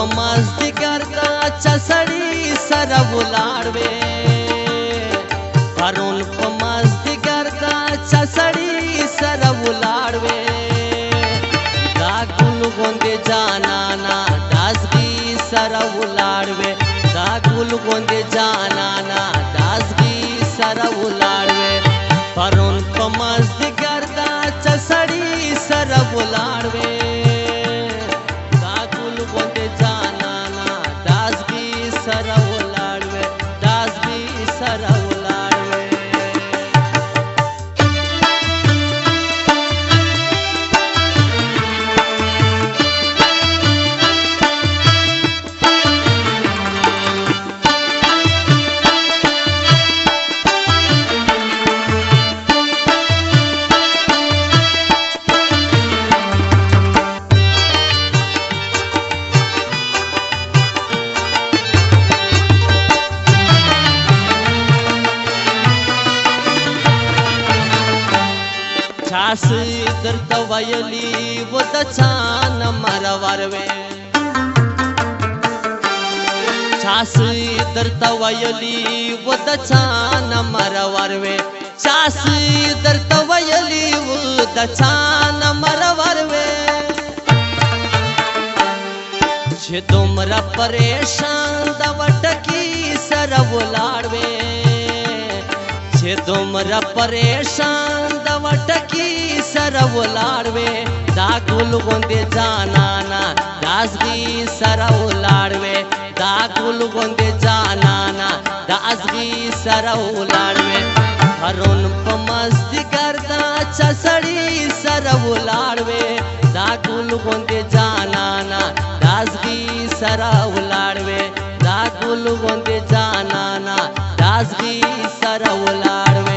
مازدیګر د چا سړي سره ولاړ وې پرون په مازدیګر د چا سړي سره ولاړ وې دا ګل غوندې جانانا دازګي سره ولاړ وې دا ګل غوندې جانانا دازګي سره ولاړ وې پرون په مازدیګر د چا سړي سره ولاړ وې چاسي درته ویلي و د چا نه مرور وې چاسي درته ویلي و د چا نه مرور وې چاسي درته ویلي و د چا نه مرور وې چې دومره پریشان د وټکی سره ولاړ وې چې دومره پریشان د وټکی سره ولاړ وې دا ګل غوندې جانانا دازګي سره ولاړ وې دا ګل غوندې جانانا دازګي سره ولاړ وې پرون په مازدیګر د چا سړي سره ولاړ وې دا ګل غوندې جانانا دازګي سره ولاړ وې دا ګل غوندې جانانا دازګي سره ولاړ وې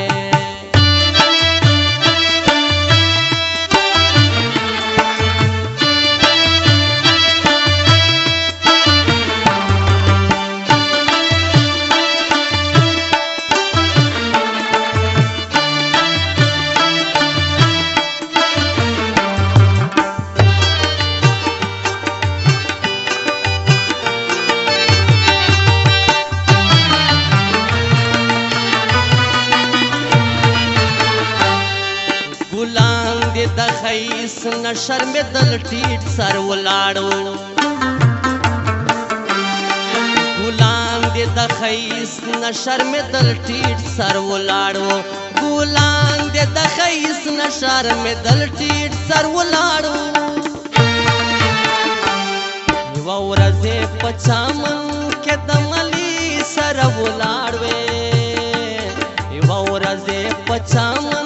ګلان دې د خیس نه شرمېدل ټیټ سر ولاړو ګلان دې د خیس نه شرمېدل ټیټ سر ولاړو ګلان دې د خیس نه شرمېدل ټیټ سر ولاړو یوه ورځ په چامن کې د ملي سره ولاړ وې یوه ورځ په چامن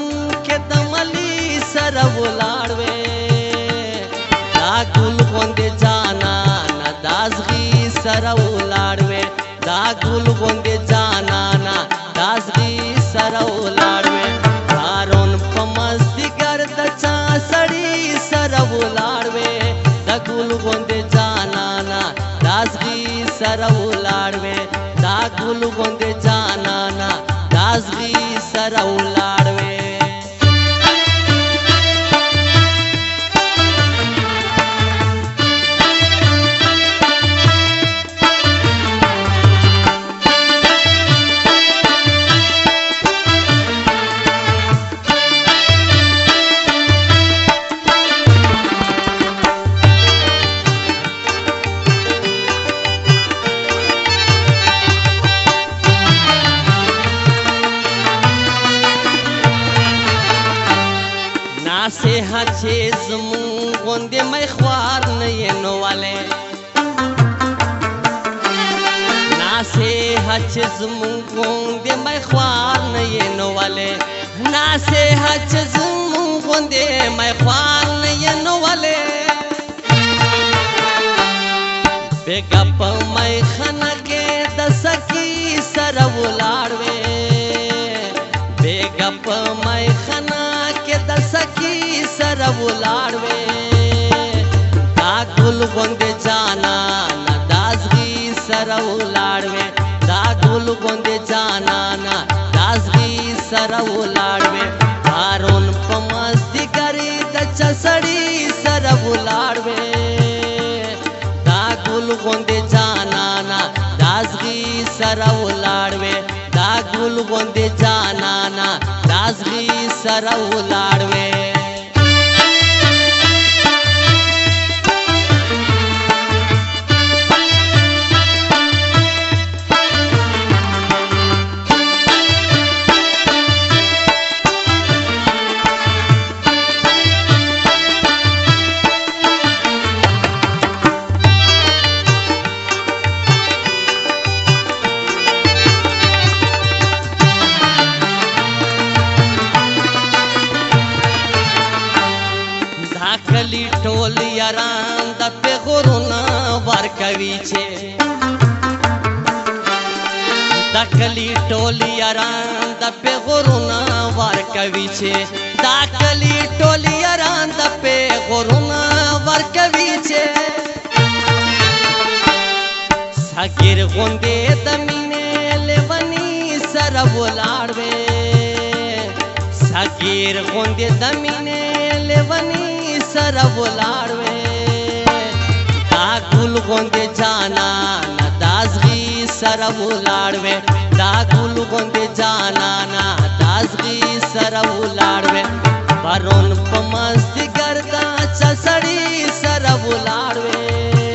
سره ولاړ وې دا ګل غوندې جانانا دازګي سره ولاړ وې دا ګل غوندې جانانا دازګي سره ولاړ وې پرون په مازدیګر د چا سړي سره ولاړ وې دا ګل غوندې جانانا دازګي سره ولاړ وې دا ګل غوندې جانانا دازګي سره ولاړ وې ناسه چې زمون غوندې مې خوار نه یې نو والے ناسه چې زمون غوندې مې خوار نه یې نو والے ناسه چې زمون غوندې مې خوار نه یې نو والے بیګا په مې خنه کې د سکی سره ولاړ وې بیګا په مې خنه کې د سکی سره ولاړ وې دا ګل غوندې جانانا دازګي سره ولاړ وې دا ګل غوندې جانانا دازګي سره ولاړ وې هارون په مازدیګر د چا سړي سره ولاړ وې دا ګل غوندې गोंदे जानाना दाजगी सरा उलाड़वे धाकली टोलिया रांदा पे गोरुना वारकवीचे धाकली टोलिया रांदा पे गोरुना वारकवीचे धाकली टोलिया रांदा पे गोरुना वारकवीचे साकीर गोंदे दमीने लेवनी सरा बोलाड़वे साकीर गोंदे दमीने लेवनी सरा बोलाड़वे दागुल गोंदे जाना ना दाजगी सरा बोलाड़वे दागुल गोंदे जाना ना दाजगी सरा बोलाड़वे बरोन पमस्ती गर्दा चसड़ी सरा बोलाड़वे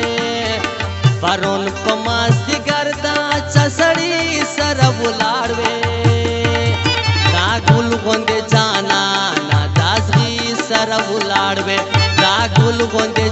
बरोन पमस्ती गर्दा चसड़ी सरा बोलाड़वे दागुल गोंदे जाना ना दाजगी सरा बोलाड़वे दागुल गोंदे